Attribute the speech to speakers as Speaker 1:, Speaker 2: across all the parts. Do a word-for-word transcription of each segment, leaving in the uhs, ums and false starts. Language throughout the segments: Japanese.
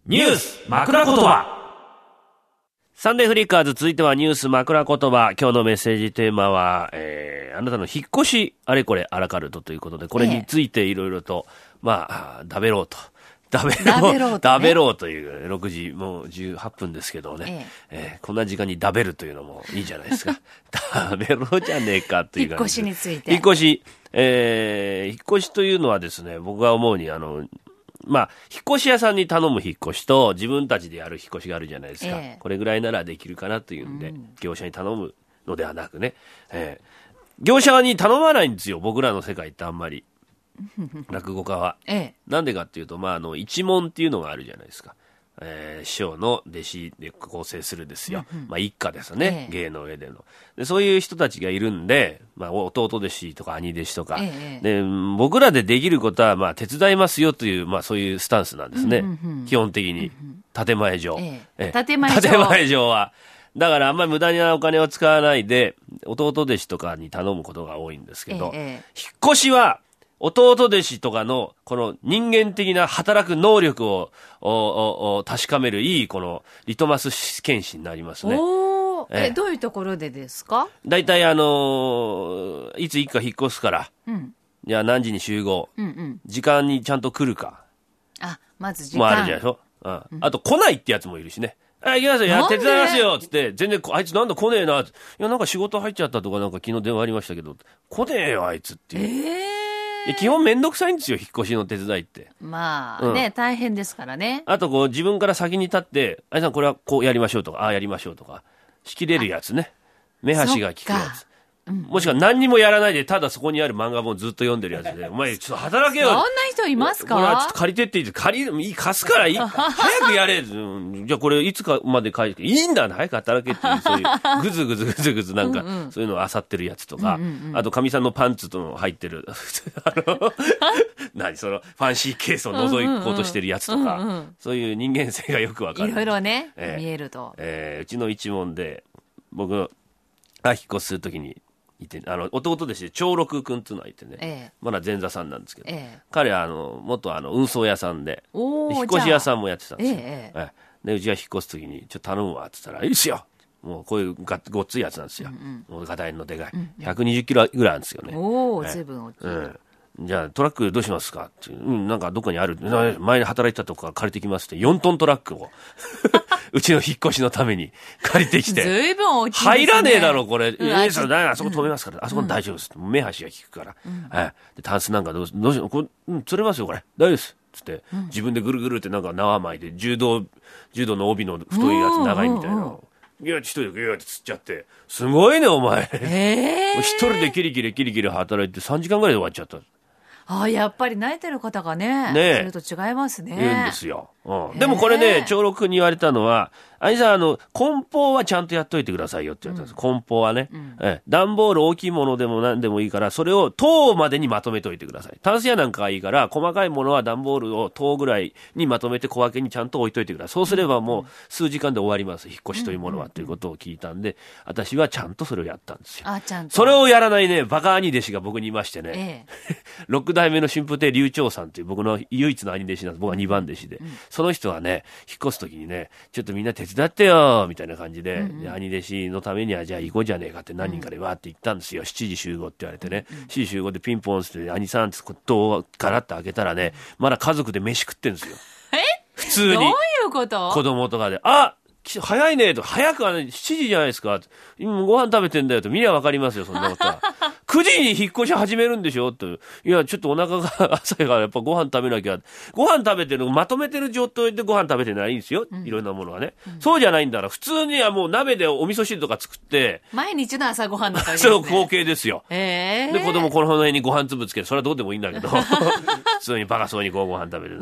Speaker 1: ニュース枕言葉。サンデーフリッカーズ、続いてはニュース枕言葉。今日のメッセージテーマは、えー、あなたの引っ越しあれこれアラカルトということで、これについていろいろと、ええ、まあだべろうとだべろう
Speaker 2: だべろうと、ね、
Speaker 1: だべろうという、ろくじもうじゅうはっぷんですけどね、えええー、こんな時間にだべるというのもいいじゃないですか。だべろうじゃねえかという感じで。
Speaker 2: 引っ越しについて。
Speaker 1: 引っ越し、えー、引っ越しというのはですね、僕が思うにあのまあ、引っ越し屋さんに頼む引っ越しと自分たちでやる引っ越しがあるじゃないですか、ええ、これぐらいならできるかなというんで、うん、業者に頼むのではなくね、えー、業者に頼まないんですよ、僕らの世界ってあんまり落語家は、ええ、なんでかっていうと、まあ、あの一門っていうのがあるじゃないですか、えー、師匠の弟子で構成するですよ、うんうん、まあ、一家ですね、ええ、芸の上でのでそういう人たちがいるんで、まあ、弟弟子とか兄弟子とか、ええ、で僕らでできることはまあ手伝いますよという、まあ、そういうスタンスなんですね、うんうんうん、基本的に、うんうん、建前上、ええ、
Speaker 2: 建前上
Speaker 1: 建前上はだからあんまり無駄なお金を使わないで弟弟子とかに頼むことが多いんですけど、ええ、引っ越しは弟弟子とかのこの人間的な働く能力をおお確かめるいいこのリトマス試験紙になりますね。
Speaker 2: おー、ええ、どういうところでですか？
Speaker 1: だいたいあのー、いつ一家引っ越すから、うん、じゃあ何時に集合、うんうん、時間にちゃんと来るか、
Speaker 2: あ、まず時間
Speaker 1: もあるじゃないですか、うんうん、あと来ないってやつもいるしね。あ、行きますよ、や手伝いますよつって全然あいつなんだ来ねえな、いやなんか仕事入っちゃったとかなんか昨日電話ありましたけど来ねえよあいつっていう、えー基本めんどくさいんですよ、引っ越しの手伝いって。
Speaker 2: まあね、うん、大変ですからね。
Speaker 1: あとこう自分から先に立ってあいさんこれはこうやりましょうとかああやりましょうとか仕切れるやつね、目端が利くやつ、うん、もしくは何にもやらないでただそこにある漫画本ずっと読んでるやつでお前ちょっと働けよ、
Speaker 2: そんな人いますか？
Speaker 1: これはちょっと借りてっていい借りいい貸すからいい早くやれ、うん、じゃあこれいつかまで返していいんだ早く働けっていうそういうぐずぐずぐずぐずなんかうん、うん、そういうのを漁ってるやつとか、うんうんうん、あとかみさんのパンツとの入ってるあの何そのファンシーケースを覗こうとしてるやつとか、うんうんうん、そういう人間性がよくわかる。
Speaker 2: いろいろね、えー、見えると、
Speaker 1: えー、うちの一門で僕が引っ越しするときにいて、あの弟弟子で長六君っていうのがいてね、ええ、まだ前座さんなんですけど、ええ、彼はあの元あの運送屋さんで引っ越し屋さんもやってたんですよ、ええええ、でうちが引っ越すときにちょっと頼むわって言ったらいいですよ、もうこういうがごっついやつなんですよ、うんうん、もうガタイのでかい、うんうん、ひゃくにじゅっキロぐらいあるんですよね。
Speaker 2: おー、随分大きい、うん
Speaker 1: じゃあトラックどうしますかって、うん、なんかどこにある、前に働いてたとこから借りてきますってよんトントラックをうちの引っ越しのために借りてきて
Speaker 2: ずいぶん大きいですね。
Speaker 1: 入らねえだろこれ、うん、えー、それあそこ止めますから、うん、あそこ大丈夫です、うん、目端が効くから、うんはい、でタンスなんかどうどうしようこれ、うん、釣れますよこれ大丈夫ですつって、うん、自分でぐるぐるってなんか縄巻いて柔道柔道の帯の太いやつ長いみたいなのいや一人でギューって釣っちゃってすごいねお前、えー、一人でキリキリキリキリ働いてさんじかんぐらいで終わっちゃった。
Speaker 2: ああ、やっぱり慣れてる方がね、ねそれと違いますね。
Speaker 1: 言うんですよ。うん、でもこれね、長六君に言われたのは、あいさん、あの、梱包はちゃんとやっといてくださいよって言われたんです。うん、梱包はね、うん、え。段ボール大きいものでも何でもいいから、それを等までにまとめておいてください。タンス屋なんかがいいから、細かいものは段ボールを等ぐらいにまとめて小分けにちゃんと置いといてください。そうすればもう数時間で終わります。引っ越しというものは、ということを聞いたんで、私はちゃんとそれをやったんですよ。
Speaker 2: あ、ちゃんと。
Speaker 1: それをやらないね、バカ兄弟子が僕にいましてね、ええ、ろく代目の春風亭柳朝さんという僕の唯一の兄弟子なんです。僕はにばん弟子で、うん、その人はね、引っ越すときにね、ちょっとみんな手伝ってよみたいな感じで、うんうん、兄弟子のためにはじゃあ行こうじゃねえかって何人かでわーって行ったんですよ。しちじ集合って言われてね、うんうん、しちじ集合でピンポンって兄さんってドアガラッと開けたらね、まだ家族で飯食ってるんですよ。
Speaker 2: え？
Speaker 1: 普通に。
Speaker 2: どういうこと？
Speaker 1: 子供とかで、あ早いねと、早くはね、しちじじゃないですか。今ご飯食べてんだよと、見りゃわかりますよ、そんなことは。くじに引っ越し始めるんでしょと。いや、ちょっとお腹が朝からやっぱご飯食べなきゃ。ご飯食べてるの、まとめてる状態でご飯食べてないんですよ。いろんなものがね、うん。そうじゃないんだら、普通にはもう鍋でお味噌汁とか作って。
Speaker 2: 毎日の朝ご飯だったり
Speaker 1: ですね。そう、光景ですよ。
Speaker 2: えー、
Speaker 1: で、子供この辺にご飯粒つけて、それはどうでもいいんだけど。普通にバカそうにこうご飯食べる。うん。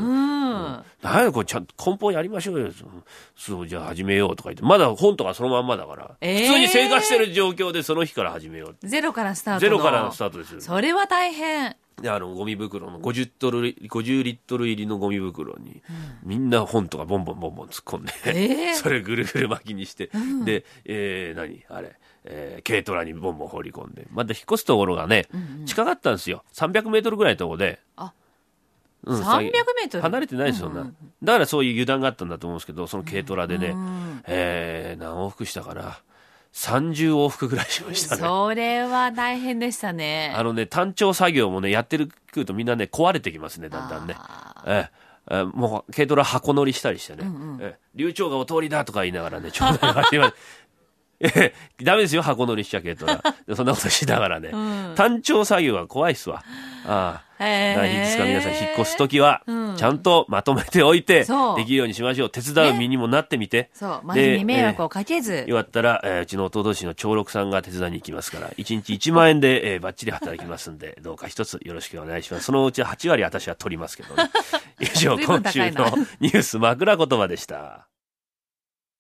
Speaker 1: 何やこれちゃんと梱包やりましょうよ。そう、じゃあ始めようとか言って。まだ本とかそのまんまだから、えー、普通に生活してる状況でその日から始めよう。
Speaker 2: ゼロからスタートの。
Speaker 1: ゼロからのスタートですよ。
Speaker 2: それは大変。
Speaker 1: で、あの、ゴミ袋のごじゅうトル、ごじゅうリットル入りのゴミ袋に、うん、みんな本とかボンボンボンボン突っ込んで、えー、それぐるぐる巻きにして、うん、で、えー、何あれ、えー、軽トラにボンボン放り込んで、また引っ越すところがね、うんうん、近かったんですよ。さんびゃくメートルぐらいのところで、あうん、
Speaker 2: さんびゃくメートル
Speaker 1: 離れてないですよ、うんうん、だからそういう油断があったんだと思うんですけど、その軽トラでね、うん、えー、何往復したかな、さんじゅう往復ぐらいしましたね。
Speaker 2: それは大変でしたね。
Speaker 1: あのね、単調作業もね、やってるくるとみんなね、壊れてきますね、だんだんね。えええもう軽トラ箱乗りしたりしてね、うんうん、え流暢がお通りだとか言いながらね、ちょうどえダメですよ、箱乗りしちゃ軽トラ。そんなことしながらね、うん、単調作業は怖いっすわ。ああ、大事ですか、皆さん引っ越すときは、ちゃんとまとめておいて、うん、できるようにしましょう。手伝う身にもなってみて。ね、
Speaker 2: そう、周りに迷惑をかけず。
Speaker 1: よかったら、えー、うちの弟氏の長六さんが手伝いに行きますから、いちにちいちまん円で、えー、バッチリ働きますんで、どうか一つよろしくお願いします。そのうちはち割私は取りますけどね。以上、今週のニュース枕言葉でした。